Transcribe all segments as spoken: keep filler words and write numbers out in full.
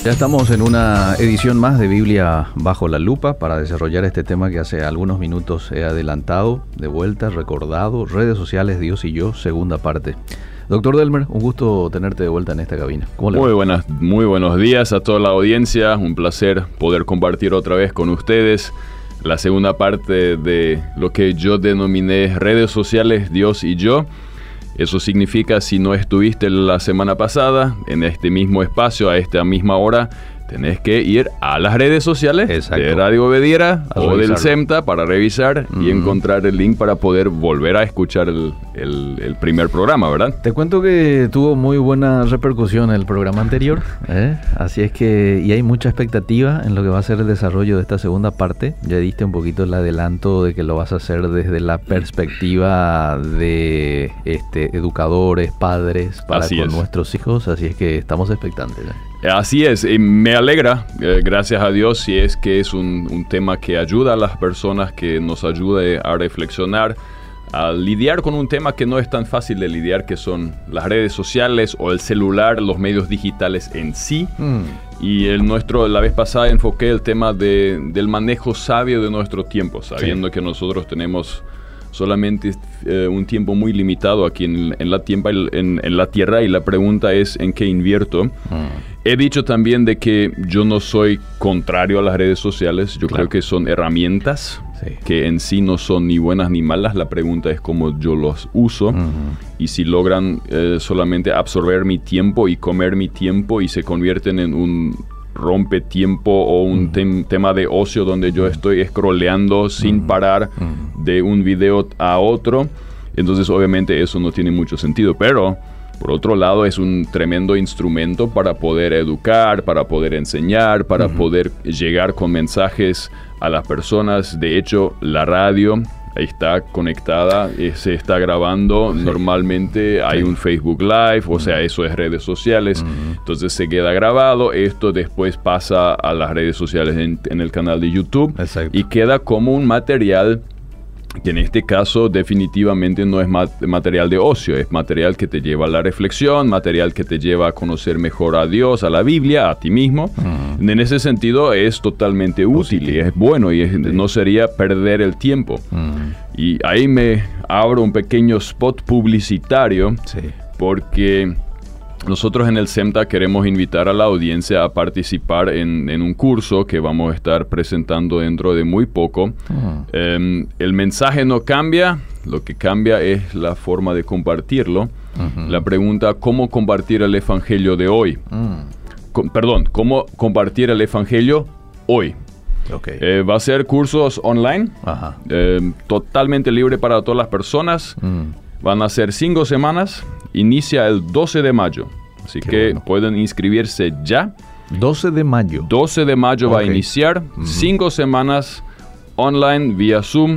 Ya estamos en una edición más de Biblia Bajo la Lupa para desarrollar este tema que hace algunos minutos he adelantado, de vuelta, recordado, redes sociales, Dios y yo, segunda parte. Doctor Delmer, un gusto tenerte de vuelta en esta cabina. ¿Cómo le va? Muy buenas, muy buenos días a toda la audiencia, un placer poder compartir otra vez con ustedes la segunda parte de lo que yo denominé redes sociales, Dios y yo. Eso significa, si no estuviste la semana pasada en este mismo espacio, a esta misma hora, tenés que ir a las redes sociales Exacto. de Radio Obediera o revisarlo. Del SEMTA para revisar uh-huh. y encontrar el link para poder volver a escuchar el, el, el primer programa, ¿verdad? Te cuento que tuvo muy buena repercusión el programa anterior, ¿eh? Así es que, y hay mucha expectativa en lo que va a ser el desarrollo de esta segunda parte. Ya diste un poquito el adelanto de que lo vas a hacer desde la perspectiva de este, educadores, padres, para así con es. nuestros hijos, así es que estamos expectantes, ¿eh? Así es, y me alegra, eh, gracias a Dios, si es que es un, un tema que ayuda a las personas, que nos ayude a reflexionar, a lidiar con un tema que no es tan fácil de lidiar, que son las redes sociales o el celular, los medios digitales en sí. Mm. Y el nuestro, la vez pasada enfoqué el tema de, del manejo sabio de nuestro tiempo, sabiendo sí. que nosotros tenemos solamente eh, un tiempo muy limitado aquí en, en, la tiempo, en, en la tierra, y la pregunta es ¿en qué invierto? Mm. He dicho también de que yo no soy contrario a las redes sociales, yo claro. creo que son herramientas sí. que en sí no son ni buenas ni malas, la pregunta es cómo yo los uso uh-huh. y si logran eh, solamente absorber mi tiempo y comer mi tiempo y se convierten en un rompe tiempo o un uh-huh. tem- tema de ocio donde yo estoy scrolleando sin uh-huh. parar uh-huh. de un video a otro, entonces obviamente eso no tiene mucho sentido, pero por otro lado es un tremendo instrumento para poder educar, para poder enseñar, para uh-huh. poder llegar con mensajes a las personas. De hecho, la radio está conectada, se está grabando, sí. normalmente hay sí. un Facebook Live, o uh-huh. sea, eso es redes sociales, uh-huh. entonces se queda grabado, esto después pasa a las redes sociales en, en el canal de YouTube Exacto. y queda como un material que en este caso definitivamente no es mat- material de ocio, es material que te lleva a la reflexión, material que te lleva a conocer mejor a Dios, a la Biblia, a ti mismo. Uh-huh. En ese sentido es totalmente útil Positivo. y es bueno y es, sí. no sería perder el tiempo. Uh-huh. Y ahí me abro un pequeño spot publicitario sí. porque nosotros en el SEMTA queremos invitar a la audiencia a participar en, en un curso que vamos a estar presentando dentro de muy poco. Uh-huh. Um, el mensaje no cambia, lo que cambia es la forma de compartirlo. Uh-huh. La pregunta, ¿cómo compartir el evangelio de hoy? Uh-huh. Com- perdón, ¿cómo compartir el evangelio hoy? Okay. Eh, va a ser cursos online, uh-huh. eh, totalmente libre para todas las personas. Uh-huh. Van a ser cinco semanas. Inicia el doce de mayo, así Qué que bueno. pueden inscribirse ya. doce de mayo. doce de mayo okay. va a iniciar, uh-huh. cinco semanas online vía Zoom.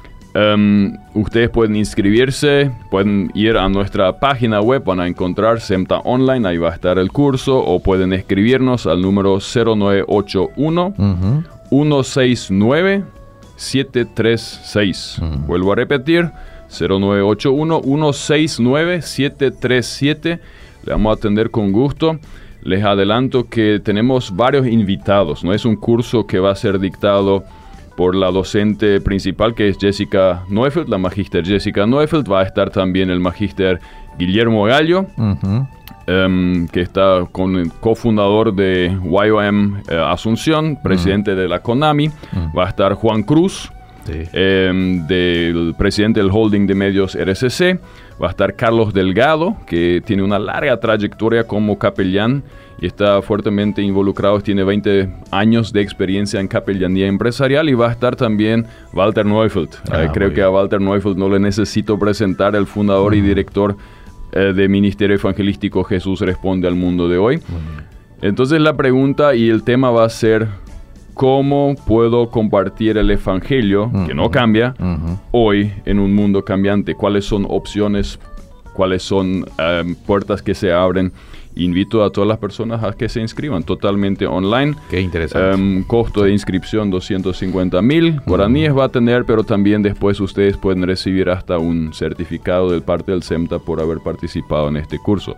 Um, ustedes pueden inscribirse, pueden ir a nuestra página web, van a encontrar SEMTA Online, ahí va a estar el curso, o pueden escribirnos al número cero nueve ocho uno, uh-huh. uno seis nueve, siete tres seis. Uh-huh. Vuelvo a repetir. cero nueve ocho uno, uno seis nueve, siete tres siete. Le vamos a atender con gusto. Les adelanto que tenemos varios invitados. No es un curso que va a ser dictado por la docente principal, que es Jessica Neufeld, la magíster Jessica Neufeld. Va a estar también el magíster Guillermo Gallo, uh-huh. um, que está con el cofundador de Y O M eh, Asunción, presidente uh-huh. de la CONAMI. Uh-huh. Va a estar Juan Cruz, Sí. Eh, del presidente del holding de medios R C C. Va a estar Carlos Delgado, que tiene una larga trayectoria como capellán y está fuertemente involucrado, tiene veinte años de experiencia en capellanía empresarial. Y va a estar también Walter Neufeld. Ah, eh, creo que a Walter Neufeld no le necesito presentar, el fundador uh-huh. y director eh, de Ministerio Evangelístico Jesús Responde al Mundo de Hoy. Uh-huh. Entonces la pregunta y el tema va a ser: ¿cómo puedo compartir el evangelio, uh-huh. que no cambia, uh-huh. hoy en un mundo cambiante? ¿Cuáles son opciones? ¿Cuáles son um, puertas que se abren? Invito a todas las personas a que se inscriban totalmente online. Qué interesante. Um, costo de inscripción doscientos cincuenta mil guaraníes uh-huh. va a tener, pero también después ustedes pueden recibir hasta un certificado de parte del SEMTA por haber participado en este curso.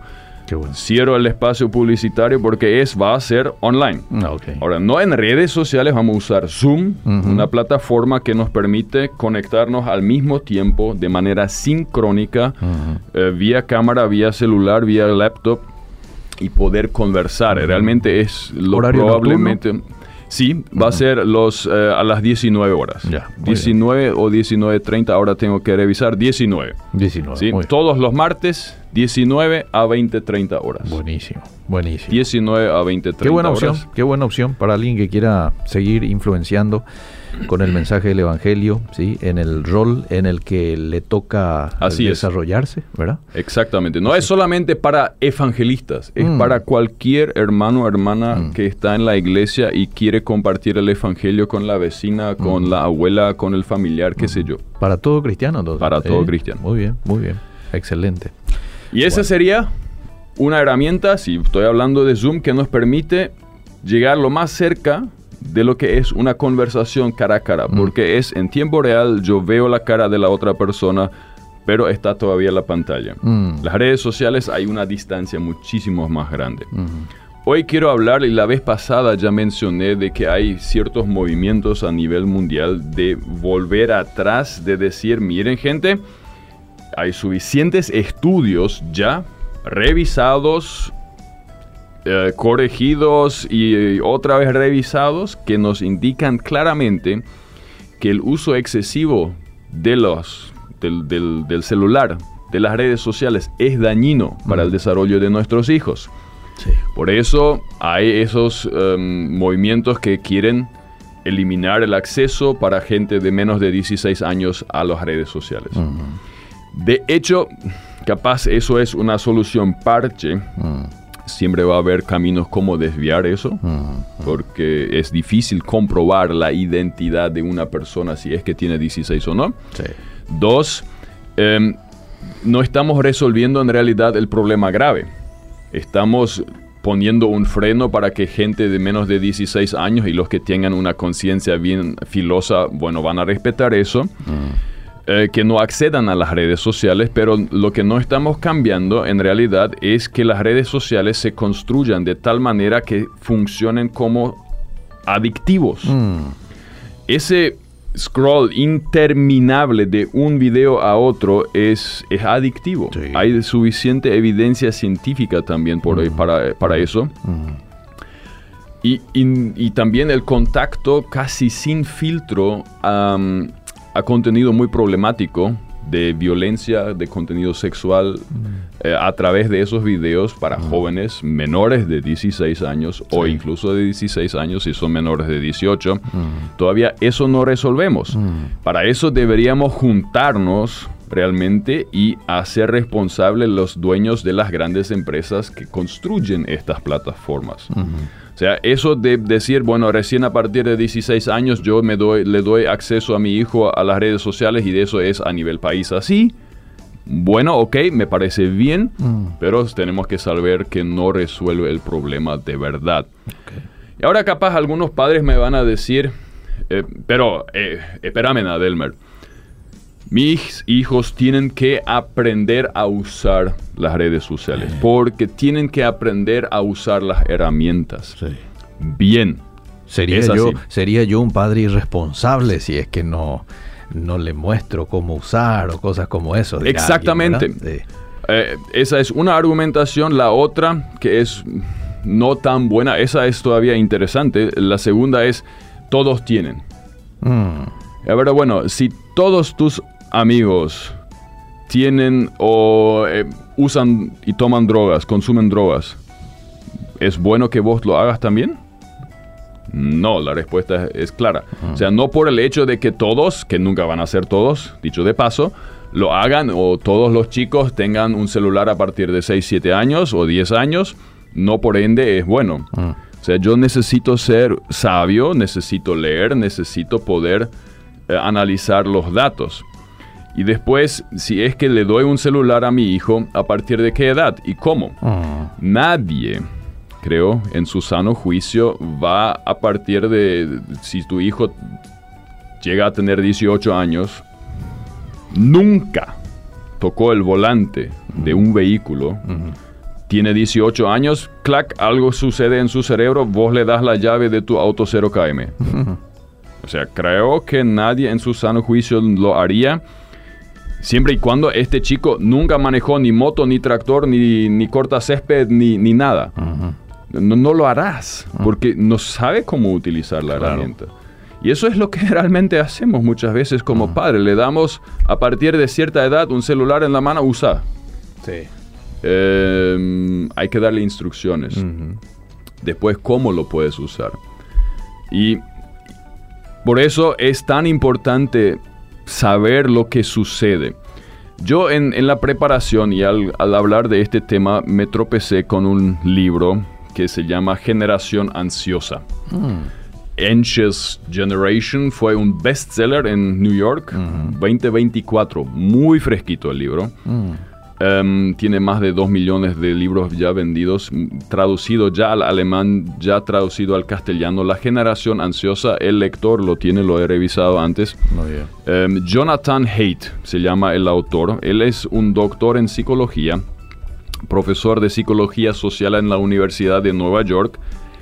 Qué bueno. Cierro el espacio publicitario porque es, va a ser online. Ah, okay. Ahora, no en redes sociales, vamos a usar Zoom, Uh-huh. una plataforma que nos permite conectarnos al mismo tiempo de manera sincrónica, Uh-huh. eh, vía cámara, vía celular, vía laptop, y poder conversar. Uh-huh. Realmente es lo ¿Horario probablemente... nocturno? Sí, va uh-huh. a ser los, eh, a las diecinueve horas. Ya, diecinueve o diecinueve treinta, ahora tengo que revisar, diecinueve. diecinueve, ¿Sí? Todos los martes, diecinueve a veinte treinta horas. Buenísimo, buenísimo. diecinueve a veinte treinta Qué buena horas. opción, qué buena opción para alguien que quiera seguir influenciando con el mensaje del Evangelio, ¿sí? En el rol en el que le toca Así desarrollarse, es. ¿verdad? Exactamente. No sí. es solamente para evangelistas, es mm. para cualquier hermano o hermana mm. que está en la iglesia y quiere compartir el Evangelio con la vecina, con mm. la abuela, con el familiar, qué mm. sé yo. Para todo cristiano, entonces. Para todo eh, cristiano. Muy bien, muy bien. Excelente. Y esa bueno. sería una herramienta, si estoy hablando de Zoom, que nos permite llegar lo más cerca de lo que es una conversación cara a cara, mm. porque es en tiempo real, yo veo la cara de la otra persona, pero está todavía la pantalla. Mm. Las redes sociales hay una distancia muchísimo más grande. Mm. Hoy quiero hablar, y la vez pasada ya mencioné, de que hay ciertos movimientos a nivel mundial de volver atrás, de decir, miren gente, hay suficientes estudios ya revisados, Eh, corregidos y eh, otra vez revisados que nos indican claramente que el uso excesivo de los, del, del, del celular, de las redes sociales, es dañino mm. para el desarrollo de nuestros hijos. Sí. Por eso hay esos um, movimientos que quieren eliminar el acceso para gente de menos de dieciséis años a las redes sociales. Mm. De hecho, capaz eso es una solución parche. Mm. Siempre va a haber caminos como desviar eso, uh-huh. porque es difícil comprobar la identidad de una persona si es que tiene dieciséis o no. Sí. Dos, eh, no estamos resolviendo en realidad el problema grave. Estamos poniendo un freno para que gente de menos de dieciséis años y los que tengan una conciencia bien filosa, bueno, van a respetar eso. Uh-huh. Eh, que no accedan a las redes sociales, pero lo que no estamos cambiando en realidad es que las redes sociales se construyan de tal manera que funcionen como adictivos. Mm. Ese scroll interminable de un video a otro es, es adictivo. Sí. Hay suficiente evidencia científica también por, mm. para, para eso. Mm. Y, y, y también el contacto casi sin filtro um, a contenido muy problemático de violencia, de contenido sexual mm. eh, a través de esos videos para mm. jóvenes menores de dieciséis años sí. o incluso de dieciséis años si son menores de dieciocho. Mm. Todavía eso no resolvemos. Mm. Para eso deberíamos juntarnos realmente y hacer responsables los dueños de las grandes empresas que construyen estas plataformas. Mm. O sea, eso de decir, bueno, recién a partir de dieciséis años yo me doy, le doy acceso a mi hijo a las redes sociales y de eso es a nivel país así. Bueno, ok, me parece bien, mm. pero tenemos que saber que no resuelve el problema de verdad. Okay. Y ahora capaz algunos padres me van a decir, eh, pero eh, espérame, Adelmer, mis hijos tienen que aprender a usar las redes sociales, porque tienen que aprender a usar las herramientas. Sí. Bien. Sería yo, sería yo un padre irresponsable si es que no, no le muestro cómo usar o cosas como eso. Exactamente. Alguien, sí. eh, esa es una argumentación. La otra, que es no tan buena, esa es todavía interesante. La segunda es, todos tienen. Mm. A ver, bueno, si todos tus amigos tienen o eh, usan y toman drogas, consumen drogas, ¿es bueno que vos lo hagas también? No, la respuesta es clara. Uh-huh. O sea, no por el hecho de que todos, que nunca van a ser todos, dicho de paso, lo hagan o todos los chicos tengan un celular a partir de seis, siete años o diez años, no por ende es bueno. Uh-huh. O sea, yo necesito ser sabio, necesito leer, necesito poder eh, analizar los datos. Y después, si es que le doy un celular a mi hijo, ¿a partir de qué edad y cómo? Uh-huh. Nadie, creo, en su sano juicio, va a partir de, si tu hijo llega a tener dieciocho años, nunca tocó el volante uh-huh. de un vehículo uh-huh. tiene dieciocho años, clac, algo sucede en su cerebro, vos le das la llave de tu auto cero kilómetros. O sea, creo que nadie en su sano juicio lo haría, siempre y cuando este chico nunca manejó ni moto, ni tractor, ni, ni cortacésped, ni, ni nada. Uh-huh. No, no lo harás, uh-huh. porque no sabe cómo utilizar la claro. herramienta. Y eso es lo que realmente hacemos muchas veces como uh-huh. padres. Le damos a partir de cierta edad un celular en la mano, usa. Sí. Eh, hay que darle instrucciones. Uh-huh. Después, cómo lo puedes usar. Y por eso es tan importante saber lo que sucede. Yo en, en la preparación y al, al hablar de este tema me tropecé con un libro que se llama Generación Ansiosa. Mm. Anxious Generation fue un bestseller en New York, uh-huh. veinte veinticuatro, muy fresquito el libro. Uh-huh. Um, tiene más de dos millones de libros ya vendidos, traducido ya al alemán, ya traducido al castellano. La Generación Ansiosa, el lector lo tiene, lo he revisado antes. Muy bien. Um, Jonathan Haidt se llama el autor. Él es un doctor en psicología, profesor de psicología social en la Universidad de Nueva York,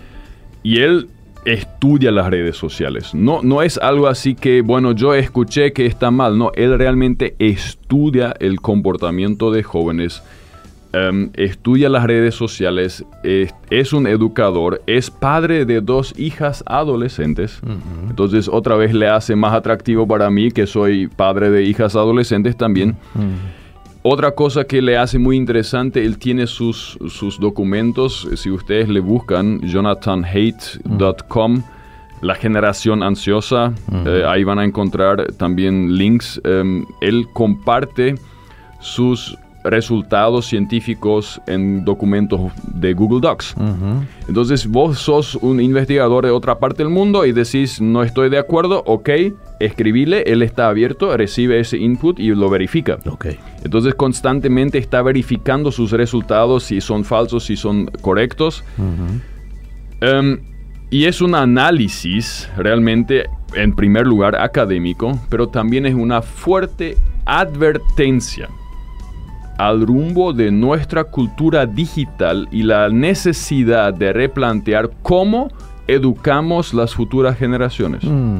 y él estudia las redes sociales. No, no es algo así que, bueno, yo escuché que está mal. No, él realmente estudia el comportamiento de jóvenes, um, estudia las redes sociales, es, es un educador, es padre de dos hijas adolescentes. Uh-huh. Entonces, otra vez le hace más atractivo para mí que soy padre de hijas adolescentes también. Uh-huh. Otra cosa que le hace muy interesante, él tiene sus, sus documentos, si ustedes le buscan, jonathan haidt punto com, mm. La Generación Ansiosa, mm. eh, ahí van a encontrar también links. Um, él comparte sus resultados científicos en documentos de Google Docs. Uh-huh. Entonces vos sos un investigador de otra parte del mundo y decís, no estoy de acuerdo, ok, escribile, él está abierto, recibe ese input y lo verifica. Okay. Entonces constantemente está verificando sus resultados, si son falsos, si son correctos. Uh-huh. Um, y es un análisis realmente, en primer lugar, académico, pero también es una fuerte advertencia al rumbo de nuestra cultura digital y la necesidad de replantear cómo educamos las futuras generaciones. Mm.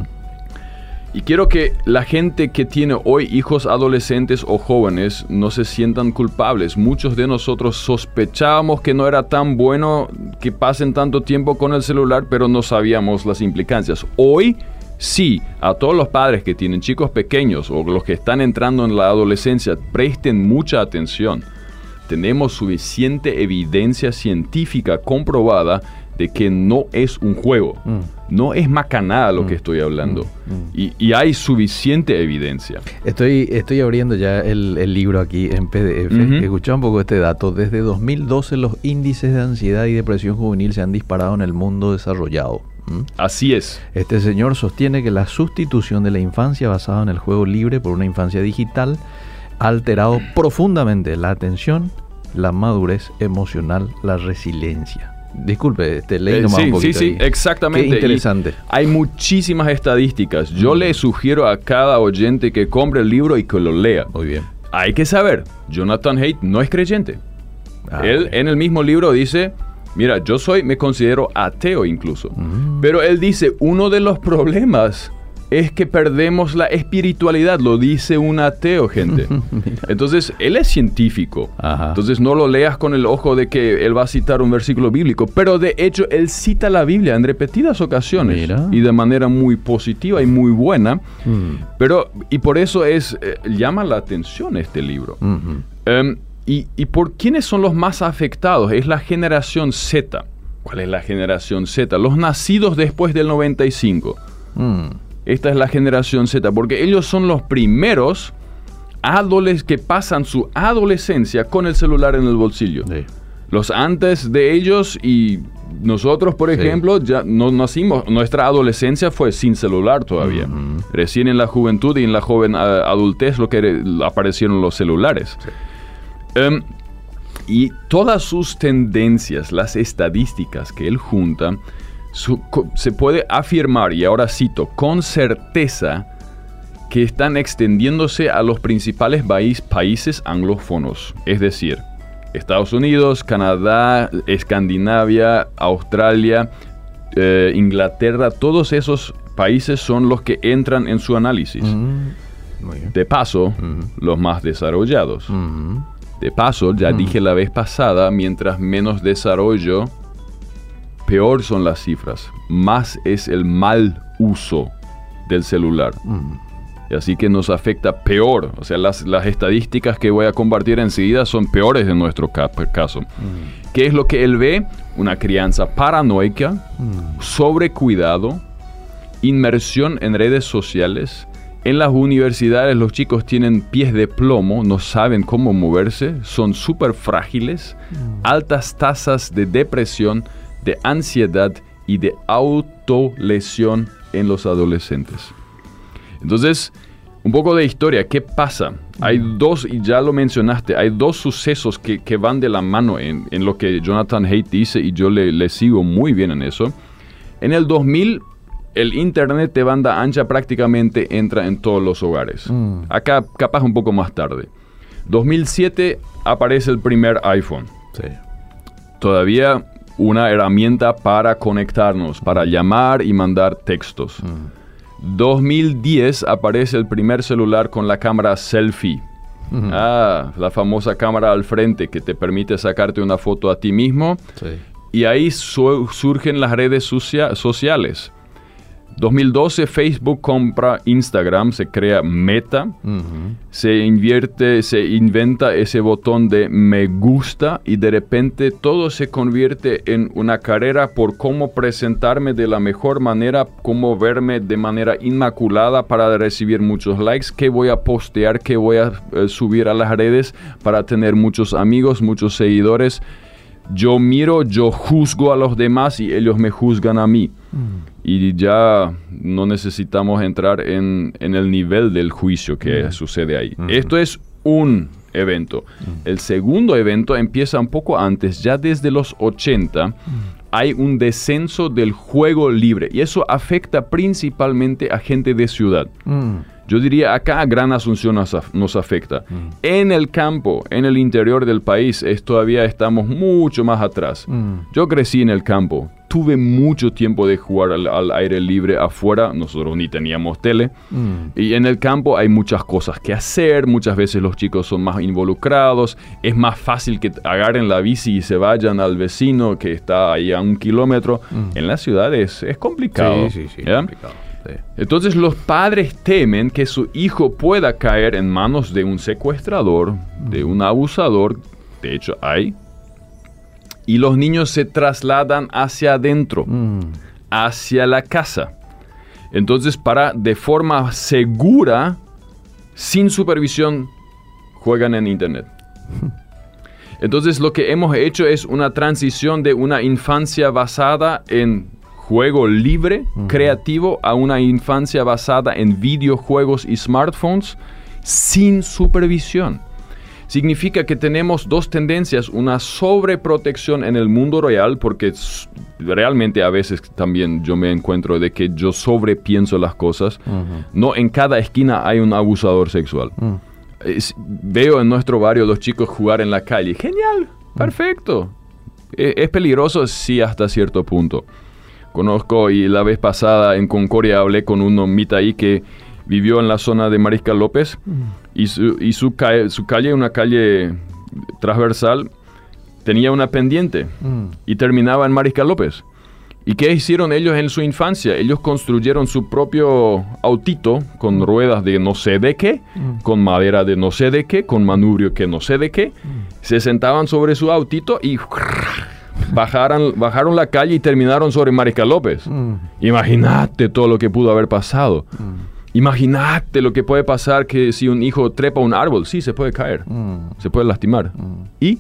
Y quiero que la gente que tiene hoy hijos adolescentes o jóvenes no se sientan culpables. Muchos de nosotros sospechábamos que no era tan bueno que pasen tanto tiempo con el celular, pero no sabíamos las implicancias. Hoy, sí, a todos los padres que tienen chicos pequeños o los que están entrando en la adolescencia, presten mucha atención. Tenemos suficiente evidencia científica comprobada de que no es un juego. Mm. No es macanada lo mm. que estoy hablando. Mm. Mm. Y, y hay suficiente evidencia. Estoy, estoy abriendo ya el, el libro aquí en P D F. Uh-huh. Escuchá un poco este dato. Desde dos mil doce los índices de ansiedad y depresión juvenil se han disparado en el mundo desarrollado. ¿Mm? Así es. Este señor sostiene que la sustitución de la infancia basada en el juego libre por una infancia digital ha alterado profundamente la atención, la madurez emocional, la resiliencia. Disculpe, te leí nomás eh, sí, un poquito. Sí, sí, ahí. Exactamente. Qué interesante. Y hay muchísimas estadísticas. Yo mm. le sugiero a cada oyente que compre el libro y que lo lea. Muy bien. Hay que saber, Jonathan Haidt no es creyente. Ah, él okay. en el mismo libro dice, mira, yo soy, me considero ateo incluso. Mm. Pero él dice, uno de los problemas es que perdemos la espiritualidad, lo dice un ateo, gente. Entonces, él es científico. Ajá. Entonces, no lo leas con el ojo de que él va a citar un versículo bíblico. Pero, de hecho, él cita la Biblia en repetidas ocasiones. Mira. Y de manera muy positiva y muy buena. Mm. Pero, y por eso es, eh, llama la atención este libro. Mm-hmm. Um, y, ¿Y por quiénes son los más afectados? Es la generación Z. ¿Cuál es la generación Z? Los nacidos después del noventa y cinco. Mm. Esta es la generación Z, porque ellos son los primeros adoles que pasan su adolescencia con el celular en el bolsillo. Sí. Los antes de ellos y nosotros, por sí. ejemplo, ya no nacimos, nuestra adolescencia fue sin celular todavía. Uh-huh. Recién en la juventud y en la joven uh, adultez lo que era, aparecieron los celulares. Sí. Um, y todas sus tendencias, las estadísticas que él junta, Su, se puede afirmar, y ahora cito, con certeza, que están extendiéndose a los principales país, países anglófonos. Es decir, Estados Unidos, Canadá, Escandinavia, Australia, eh, Inglaterra, todos esos países son los que entran en su análisis. Mm, muy bien. De paso, Mm. los más desarrollados. Mm. De paso, ya Mm. dije la vez pasada, mientras menos desarrollo, peor son las cifras. Más es el mal uso del celular. Mm. Y así que nos afecta peor. O sea, las, las estadísticas que voy a compartir enseguida son peores en nuestro ca- caso. Mm. ¿Qué es lo que él ve? Una crianza paranoica, Mm. sobrecuidado, inmersión en redes sociales. En las universidades los chicos tienen pies de plomo, no saben cómo moverse, son súper frágiles, Mm. altas tasas de depresión, de ansiedad y de autolesión en los adolescentes. Entonces, un poco de historia, ¿qué pasa? Hay dos, y ya lo mencionaste, hay dos sucesos que, que van de la mano en, en lo que Jonathan Haidt dice, y yo le, le sigo muy bien en eso. En el dos mil, el internet de banda ancha prácticamente entra en todos los hogares. Mm. Acá capaz un poco más tarde. dos mil siete aparece el primer iPhone. Sí. Todavía una herramienta para conectarnos, para llamar y mandar textos. Mm. dos mil diez aparece el primer celular con la cámara selfie. Mm. Ah, la famosa cámara al frente que te permite sacarte una foto a ti mismo. Sí. Y ahí su- surgen las redes socia- sociales. dos mil doce Facebook compra Instagram, se crea Meta. Mm-hmm. Se invierte, se inventa ese botón de me gusta y de repente todo se convierte en una carrera por cómo presentarme de la mejor manera, cómo verme de manera inmaculada para recibir muchos likes, qué voy a postear, qué voy a eh, subir a las redes para tener muchos amigos, muchos seguidores. Yo miro, yo juzgo a los demás y ellos me juzgan a mí. Mm. Y ya no necesitamos entrar en, en el nivel del juicio que Mm. sucede ahí. Mm. Esto es un evento. Mm. El segundo evento empieza un poco antes, ya desde los ochenta. Mm. Hay un descenso del juego libre y eso afecta principalmente a gente de ciudad. Mm. Yo diría acá Gran Asunción nos, af- nos afecta. Mm. En el campo, en el interior del país, es, todavía estamos mucho más atrás. Mm. Yo crecí en el campo. Tuve mucho tiempo de jugar al, al aire libre afuera. Nosotros ni teníamos tele. Mm. Y en el campo hay muchas cosas que hacer. Muchas veces los chicos son más involucrados. Es más fácil que agarren la bici y se vayan al vecino que está ahí a un kilómetro. Mm. En las ciudades es complicado. Sí, sí, sí. ¿Ya? Complicado. Sí. Entonces los padres temen que su hijo pueda caer en manos de un secuestrador, de un abusador. De hecho hay. Y los niños se trasladan hacia adentro, Mm. hacia la casa. Entonces, para de forma segura, sin supervisión, juegan en internet. Entonces, lo que hemos hecho es una transición de una infancia basada en juego libre, Ujú. creativo, a una infancia basada en videojuegos y smartphones sin supervisión. Significa que tenemos dos tendencias, una sobreprotección en el mundo real, porque s- realmente a veces también yo me encuentro de que yo sobrepienso las cosas. Ujú. No en cada esquina hay un abusador sexual. Mm. Es- veo en nuestro barrio los chicos jugar en la calle. Genial, perfecto. E- Es peligroso, sí, hasta cierto punto. Conozco, y la vez pasada en Concordia hablé con un nomita ahí que vivió en la zona de Mariscal López. Mm. Y su, y su, ca- su calle, una calle transversal, tenía una pendiente Mm. y terminaba en Mariscal López. ¿Y qué hicieron ellos en su infancia? Ellos construyeron su propio autito con ruedas de no sé de qué, Mm. con madera de no sé de qué, con manubrio que no sé de qué. Se sentaban sobre su autito y bajaron, bajaron la calle y terminaron sobre Mariscal López. Mm. Imagínate todo lo que pudo haber pasado. Mm. Imagínate lo que puede pasar que si un hijo trepa un árbol, sí, se puede caer, Mm. se puede lastimar. Mm. ¿Y?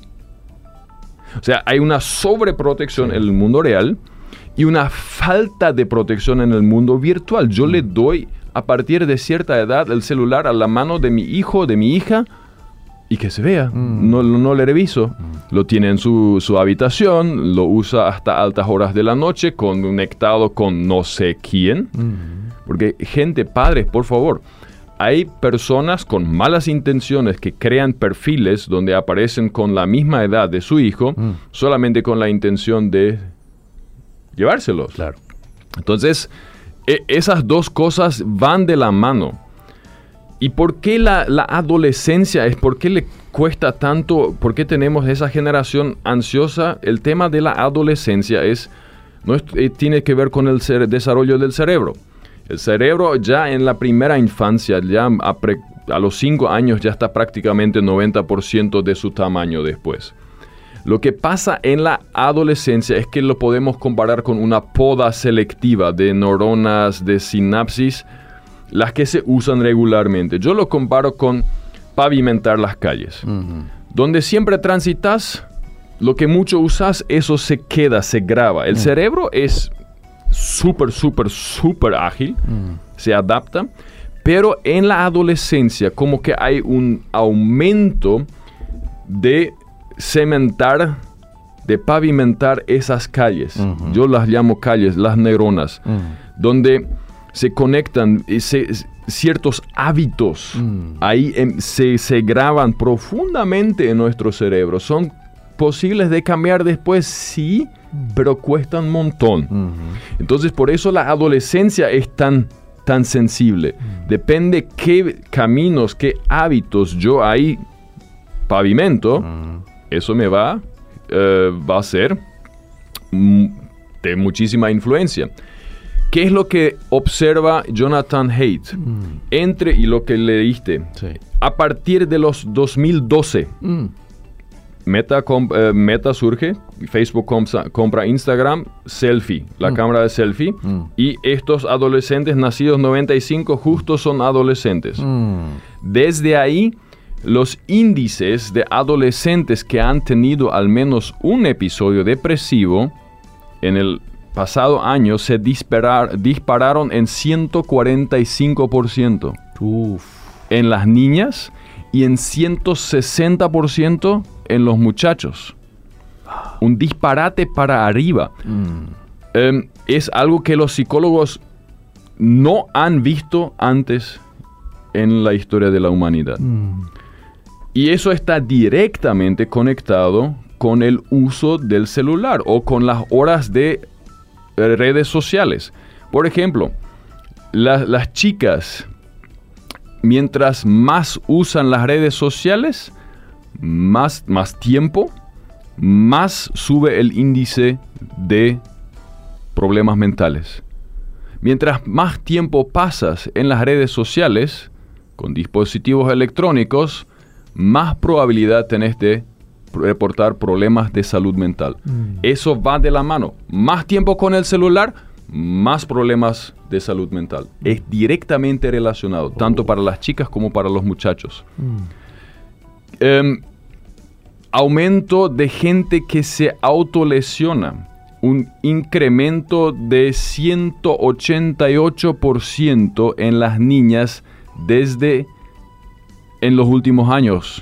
O sea, hay una sobreprotección Sí. en el mundo real y una falta de protección en el mundo virtual. Yo le doy a partir de cierta edad el celular a la mano de mi hijo, de mi hija, y que se vea. Mm. No, no le reviso. Mm. Lo tiene en su, su habitación, lo usa hasta altas horas de la noche, conectado con no sé quién. Mm. Porque, gente, padres, por favor, hay personas con malas intenciones que crean perfiles donde aparecen con la misma edad de su hijo, mm. solamente con la intención de llevárselos. Claro. Entonces, e- esas dos cosas van de la mano. ¿Y por qué la, la adolescencia es? ¿Por qué le cuesta tanto? ¿Por qué tenemos esa generación ansiosa? El tema de la adolescencia es, no es, eh, tiene que ver con el cere- desarrollo del cerebro. El cerebro ya en la primera infancia, ya a, pre- a los cinco años ya está prácticamente noventa por ciento de su tamaño después. Lo que pasa en la adolescencia es que lo podemos comparar con una poda selectiva de neuronas, de sinapsis, las que se usan regularmente. Yo lo comparo con pavimentar las calles. Uh-huh. Donde siempre transitas, lo que mucho usas, eso se queda, se graba. El uh-huh. cerebro es súper, súper, súper ágil, uh-huh. se adapta, pero en la adolescencia como que hay un aumento de cementar, de pavimentar esas calles. Uh-huh. Yo las llamo calles, las neuronas, uh-huh. donde se conectan se, ciertos hábitos, mm. ahí em, se, se graban profundamente en nuestro cerebro. Son posibles de cambiar después, sí, mm. pero cuestan un montón. Mm-hmm. Entonces, por eso la adolescencia es tan, tan sensible. Mm. Depende qué caminos, qué hábitos yo ahí pavimento, mm. eso me va, uh, va a ser m- de muchísima influencia. ¿Qué es lo que observa Jonathan Haidt? Mm. Entre, y lo que leíste, sí. a partir de los dos mil doce, mm. Meta, com, eh, Meta surge, Facebook compra, compra Instagram, selfie, la mm. cámara de selfie, mm. y estos adolescentes nacidos noventa y cinco justo son adolescentes. Mm. Desde ahí, los índices de adolescentes que han tenido al menos un episodio depresivo en el pasado año se disparar, dispararon en ciento cuarenta y cinco por ciento Uf. En las niñas y en ciento sesenta por ciento en los muchachos. Un disparate para arriba. Mm. Um, es algo que los psicólogos no han visto antes en la historia de la humanidad. Mm. Y eso está directamente conectado con el uso del celular o con las horas de redes sociales. Por ejemplo, la, las chicas, mientras más usan las redes sociales, más, más tiempo, más sube el índice de problemas mentales. Mientras más tiempo pasas en las redes sociales, con dispositivos electrónicos, más probabilidad tenés de reportar problemas de salud mental. Mm. Eso va de la mano. Más tiempo con el celular, más problemas de salud mental. Mm. Es directamente relacionado, oh. tanto para las chicas como para los muchachos. Mm. Um, aumento de gente que se autolesiona. Un incremento de ciento ochenta y ocho por ciento en las niñas desde en los últimos años.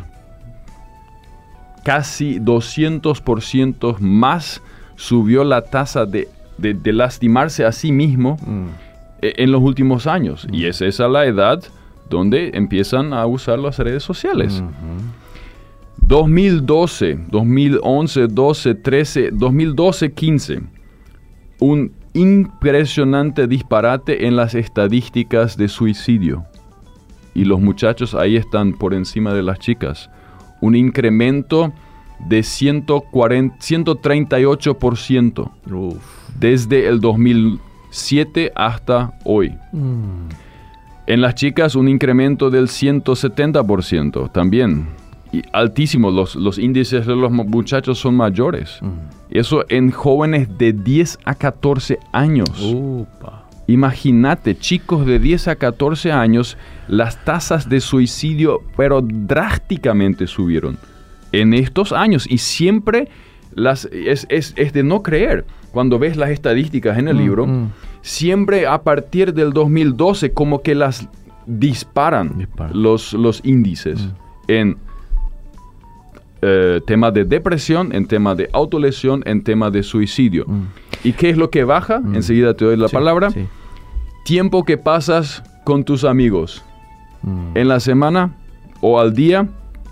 Casi doscientos por ciento más subió la tasa de, de, de lastimarse a sí mismo mm. en los últimos años. Mm. Y es esa la edad donde empiezan a usar las redes sociales. Mm-hmm. dos mil doce, dos mil once, doce, trece, dos mil doce, quince. Un impresionante disparate en las estadísticas de suicidio. Y los muchachos ahí están por encima de las chicas. Un incremento de ciento cuarenta, ciento treinta y ocho por ciento Uf. Desde el dos mil siete hasta hoy. Mm. En las chicas un incremento del ciento setenta por ciento también. Y altísimo, los, los índices de los muchachos son mayores. Mm. Eso en jóvenes de diez a catorce años. Upa. Imagínate, chicos de diez a catorce años, las tasas de suicidio, pero drásticamente subieron en estos años. Y siempre las, es, es, es de no creer. Cuando ves las estadísticas en el mm, libro, mm. siempre a partir del dos mil doce como que las disparan Dispara. los, los índices mm. en eh, tema de depresión, en tema de autolesión, en tema de suicidio. Mm. ¿Y qué es lo que baja? Mm. Enseguida te doy la sí, palabra. Sí. Tiempo que pasas con tus amigos. mm. en la semana o al día,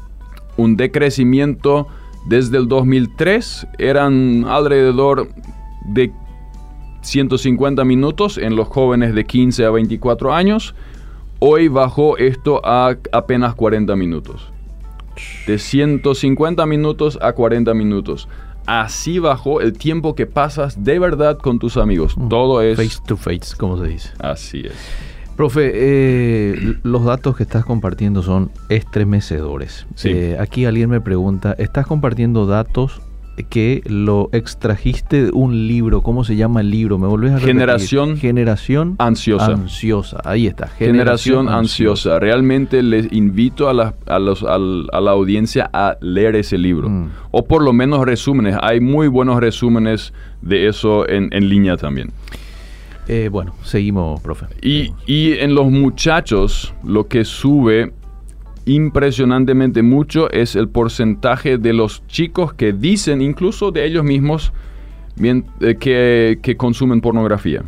un decrecimiento desde el dos mil tres, eran alrededor de ciento cincuenta minutos en los jóvenes de quince a veinticuatro años. Hoy bajó esto a apenas cuarenta minutos. De ciento cincuenta minutos a cuarenta minutos. Así bajó el tiempo que pasas de verdad con tus amigos. Mm. Todo es... face to face, como se dice. Así es. Profe, eh, los datos que estás compartiendo son estremecedores. Sí. Eh, aquí alguien me pregunta, ¿estás compartiendo datos que lo extrajiste de un libro? ¿Cómo se llama el libro? ¿Me volvés a repetir? Generación Generación Ansiosa. Ansiosa. Ahí está. Generación, Generación ansiosa. ansiosa. Realmente les invito a la, a, los, a, a la audiencia a leer ese libro. Mm. O por lo menos resúmenes. Hay muy buenos resúmenes de eso en, en línea también. Eh, bueno, seguimos, profe. Y, y en los muchachos, lo que sube impresionantemente mucho es el porcentaje de los chicos que dicen, incluso de ellos mismos, bien, eh, que, que consumen pornografía.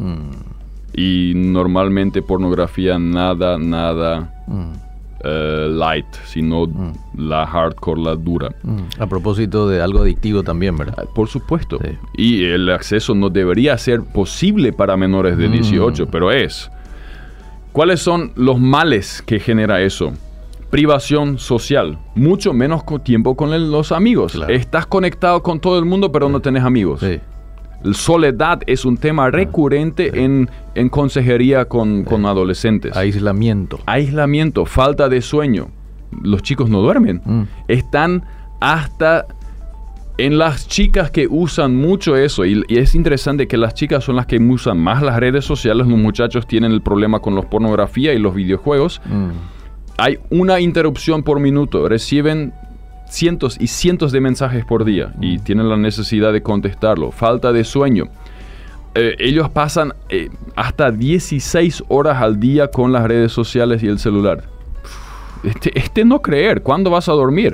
Mm. Y normalmente pornografía nada, nada mm. eh, light, sino mm. la hardcore, la dura. Mm. A propósito de algo adictivo también, ¿verdad? Por supuesto. Sí. Y el acceso no debería ser posible para menores de dieciocho, mm. pero es. ¿Cuáles son los males que genera eso? Privación social, mucho menos tiempo con el, los amigos. Claro. Estás conectado con todo el mundo, pero sí. no tenés amigos. Sí. Soledad es un tema recurrente sí. en, en consejería con, sí. con adolescentes. Aislamiento. Aislamiento, falta de sueño. Los chicos no duermen. Mm. Están hasta en las chicas que usan mucho eso. Y, y es interesante que las chicas son las que usan más las redes sociales. Los muchachos tienen el problema con la pornografía y los videojuegos. Mm. Hay una interrupción por minuto, reciben cientos y cientos de mensajes por día y mm. tienen la necesidad de contestarlo. Falta de sueño. Eh, ellos pasan eh, hasta dieciséis horas al día con las redes sociales y el celular. Este, este no creer, ¿cuándo vas a dormir?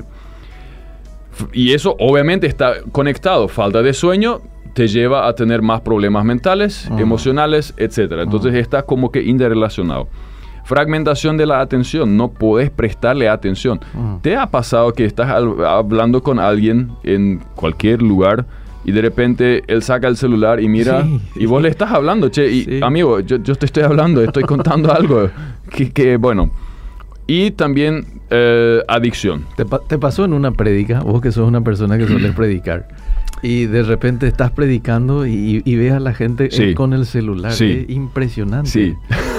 Y eso obviamente está conectado. Falta de sueño te lleva a tener más problemas mentales, mm. emocionales, etcétera. Entonces mm. está como que interrelacionado. Fragmentación de la atención, no podés prestarle atención. Uh-huh. ¿Te ha pasado que estás al, hablando con alguien en cualquier lugar y de repente él saca el celular y mira sí, y vos sí. le estás hablando, che, y sí. amigo, yo, yo te estoy hablando, estoy contando algo que, que bueno. Y también eh, adicción. ¿Te, ¿Te pasó en una prédica, vos que sos una persona que sueles predicar, y de repente estás predicando y, y ves a la gente sí. con el celular? Sí. Es impresionante. Sí.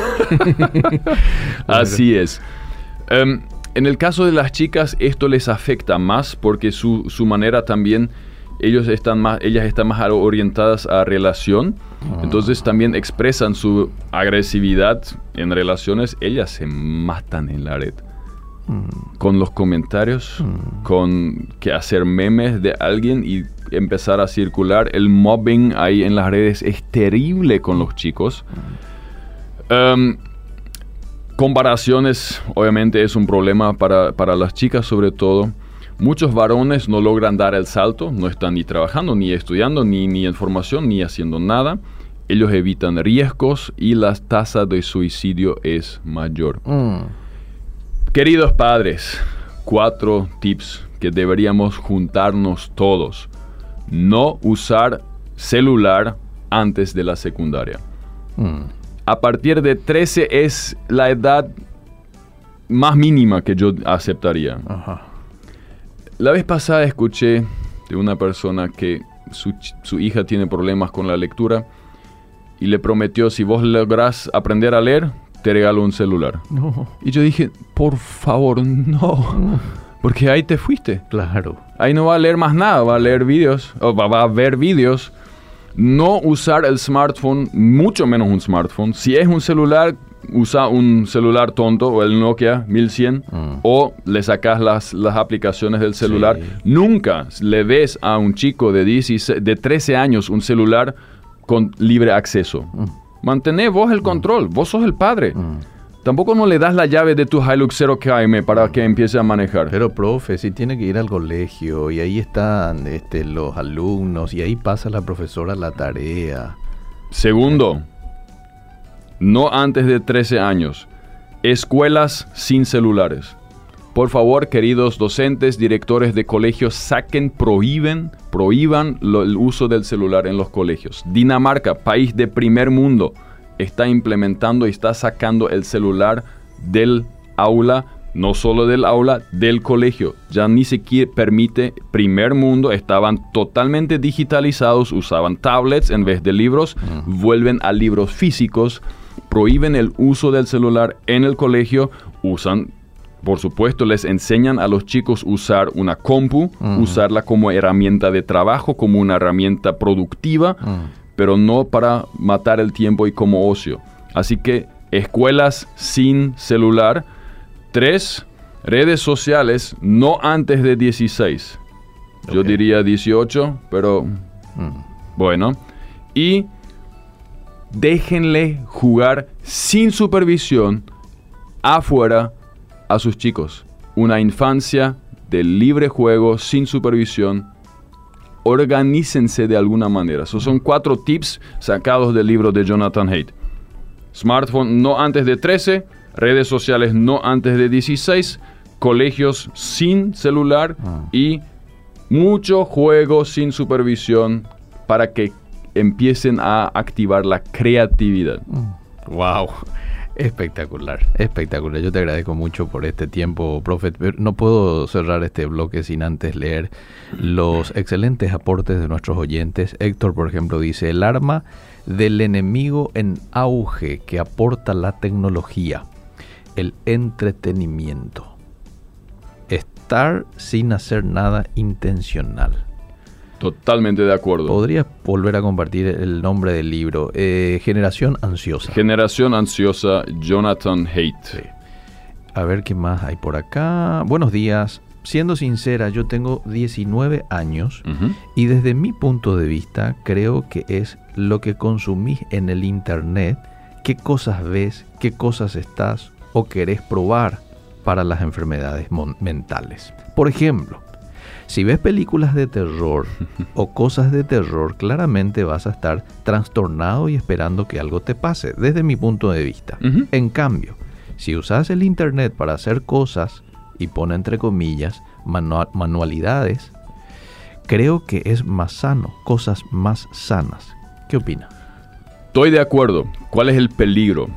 Así es. Um, en el caso de las chicas esto les afecta más porque su, su manera también, ellos están más, ellas están más orientadas a relación, oh. entonces también expresan su agresividad en relaciones. Ellas se matan en la red mm. con los comentarios, mm. con que hacer memes de alguien y empezar a circular. El mobbing ahí en las redes es terrible con los chicos. Mm. Um, comparaciones obviamente es un problema para, para las chicas sobre todo. Muchos varones no logran dar el salto, no están ni trabajando, ni estudiando, ni, ni en formación, ni haciendo nada. Ellos evitan riesgos y la tasa de suicidio es mayor. Mm. Queridos padres, cuatro tips que deberíamos juntarnos todos. No usar celular antes de la secundaria. Mm. A partir de trece es la edad más mínima que yo aceptaría. Ajá. La vez pasada escuché de una persona que su, su hija tiene problemas con la lectura y le prometió, si vos lográs aprender a leer, te regalo un celular. No. Y yo dije, por favor, no. no. Porque ahí te fuiste. Claro. Ahí no va a leer más nada, va a leer vídeos, o va, va a ver vídeos. No usar el smartphone, mucho menos un smartphone. Si es un celular, usa un celular tonto o el Nokia mil cien mm. o le sacas las, las aplicaciones del celular. Sí. Nunca le des a un chico de, dieciséis, de trece años un celular con libre acceso. Mm. Mantené vos el control, mm. vos sos el padre. Mm. Tampoco no le das la llave de tu Hilux cero K M para que empiece a manejar. Pero, profe, si tiene que ir al colegio y ahí están este, los alumnos y ahí pasa la profesora la tarea. Segundo, no antes de trece años. escuelas sin celulares. Por favor, queridos docentes, directores de colegios, saquen, prohíben, prohíban lo, el uso del celular en los colegios. Dinamarca, país de primer mundo, está implementando y está sacando el celular del aula, no solo del aula, del colegio. Ya ni siquiera permite, primer mundo, estaban totalmente digitalizados, usaban tablets en vez de libros, uh-huh. vuelven a libros físicos, prohíben el uso del celular en el colegio, usan... Por supuesto, les enseñan a los chicos usar una compu, uh-huh. usarla como herramienta de trabajo, como una herramienta productiva, uh-huh. pero no para matar el tiempo y como ocio. Así que escuelas sin celular. Tres, redes sociales no antes de dieciséis. Okay. Yo diría dieciocho, pero uh-huh. bueno. Y déjenle jugar sin supervisión afuera a sus chicos. Una infancia de libre juego, sin supervisión. Organícense de alguna manera. Esos son cuatro tips sacados del libro de Jonathan Haidt. Smartphone no antes de trece, redes sociales no antes de dieciséis, colegios sin celular ah. y mucho juego sin supervisión para que empiecen a activar la creatividad. Wow. Espectacular, espectacular. Yo te agradezco mucho por este tiempo, profe. No puedo cerrar este bloque sin antes leer los excelentes aportes de nuestros oyentes. Héctor, por ejemplo, dice: el arma del enemigo en auge que aporta la tecnología, el entretenimiento. Estar sin hacer nada intencional. Totalmente de acuerdo. ¿Podrías volver a compartir el nombre del libro? Eh, Generación Ansiosa. Generación Ansiosa, Jonathan Haidt. Sí. A ver qué más hay por acá. Buenos días. Siendo sincera, yo tengo diecinueve años uh-huh. y desde mi punto de vista creo que es lo que consumís en el internet, qué cosas ves, qué cosas estás o querés probar para las enfermedades mon- mentales. Por ejemplo, si ves películas de terror o cosas de terror, claramente vas a estar trastornado y esperando que algo te pase, desde mi punto de vista. Uh-huh. En cambio, si usas el internet para hacer cosas, y pone entre comillas, manu- manualidades, creo que es más sano, cosas más sanas. ¿Qué opina? Estoy de acuerdo. ¿Cuál es el peligro?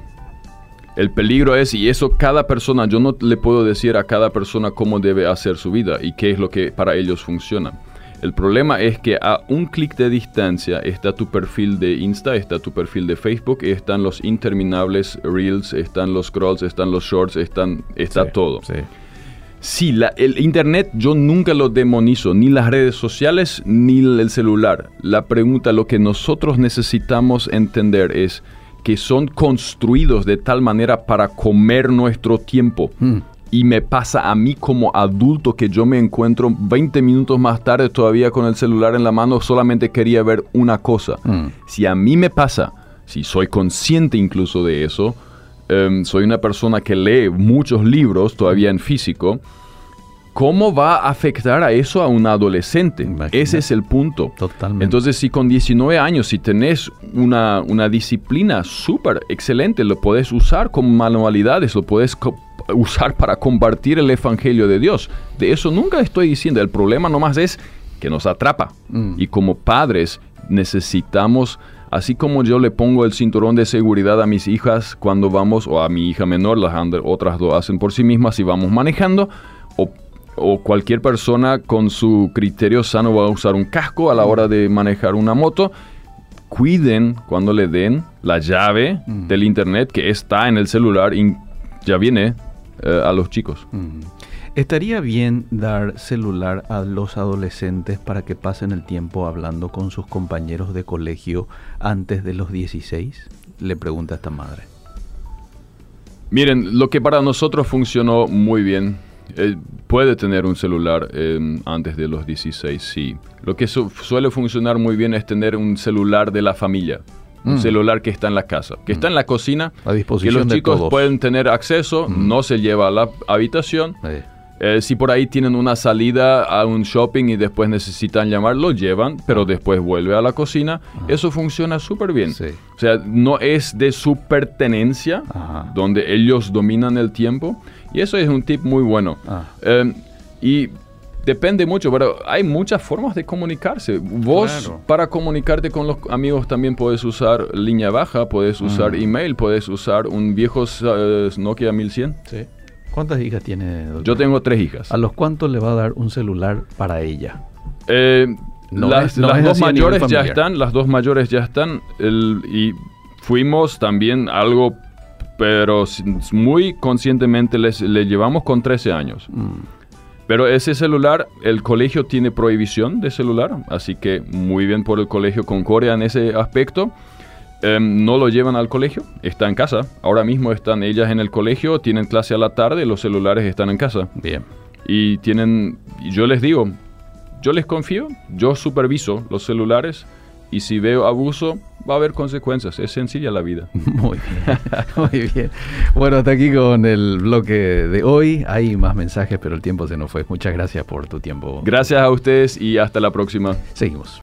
El peligro es, y eso cada persona, yo no le puedo decir a cada persona cómo debe hacer su vida y qué es lo que para ellos funciona. El problema es que a un clic de distancia está tu perfil de Insta, está tu perfil de Facebook, están los interminables Reels, están los scrolls, están los Shorts, están, está sí, todo. Sí, sí la, el Internet yo nunca lo demonizo, ni las redes sociales, ni el celular. La pregunta, lo que nosotros necesitamos entender es que son construidos de tal manera para comer nuestro tiempo. Mm. Y me pasa a mí como adulto que yo me encuentro veinte minutos más tarde todavía con el celular en la mano, solamente quería ver una cosa. Mm. Si a mí me pasa, si soy consciente incluso de eso, um, soy una persona que lee muchos libros todavía en físico, ¿cómo va a afectar a eso a un adolescente? Imagínate. Ese es el punto. Totalmente. Entonces, si con diecinueve años, si tenés una, una disciplina súper excelente, lo podés usar como manualidades, lo podés co- usar para compartir el evangelio de Dios. De eso nunca estoy diciendo. El problema nomás es que nos atrapa. Mm. Y como padres necesitamos, así como yo le pongo el cinturón de seguridad a mis hijas cuando vamos, o a mi hija menor, las otras dos hacen por sí mismas y vamos manejando, o o cualquier persona con su criterio sano va a usar un casco a la hora de manejar una moto. Cuiden cuando le den la llave mm. del internet que está en el celular y ya viene eh, a los chicos. Mm. ¿Estaría bien dar celular a los adolescentes para que pasen el tiempo hablando con sus compañeros de colegio antes de los dieciséis? Le pregunta esta madre. Miren, lo que para nosotros funcionó muy bien, Eh, puede tener un celular eh, antes de los dieciséis, sí. Lo que su- suele funcionar muy bien es tener un celular de la familia. Mm. Un celular que está en la casa, que mm. está en la cocina, a disposición que los de chicos todos. pueden tener acceso, mm. no se lleva a la habitación. Sí. Eh, si por ahí tienen una salida a un shopping y después necesitan llamar, lo llevan, pero después vuelve a la cocina. Ajá. Eso funciona súper bien. Sí. O sea, no es de su pertenencia, Ajá. donde ellos dominan el tiempo. Y eso es un tip muy bueno. Eh, y depende mucho, pero hay muchas formas de comunicarse. Vos, claro. para comunicarte con los amigos, también puedes usar línea baja, puedes usar mm. email, puedes usar un viejo uh, Nokia mil cien. Sí. ¿Cuántas hijas tiene, doctor? Yo tengo tres hijas. ¿A los cuántos le va a dar un celular para ella? Eh, no las es, no las dos mayores ya están, las dos mayores ya están, el, y fuimos también algo, pero muy conscientemente les, le llevamos con trece años. Mm. Pero ese celular, el colegio tiene prohibición de celular, así que muy bien por el colegio Concordia en ese aspecto. Um, no lo llevan al colegio, está en casa. Ahora mismo están ellas en el colegio, tienen clase a la tarde, los celulares están en casa. Bien. Y tienen, yo les digo, yo les confío, yo superviso los celulares y si veo abuso, va a haber consecuencias. Es sencilla la vida. Muy bien, muy bien. Bueno, hasta aquí con el bloque de hoy. Hay más mensajes, pero el tiempo se nos fue. Muchas gracias por tu tiempo. Gracias a ustedes y hasta la próxima. Seguimos.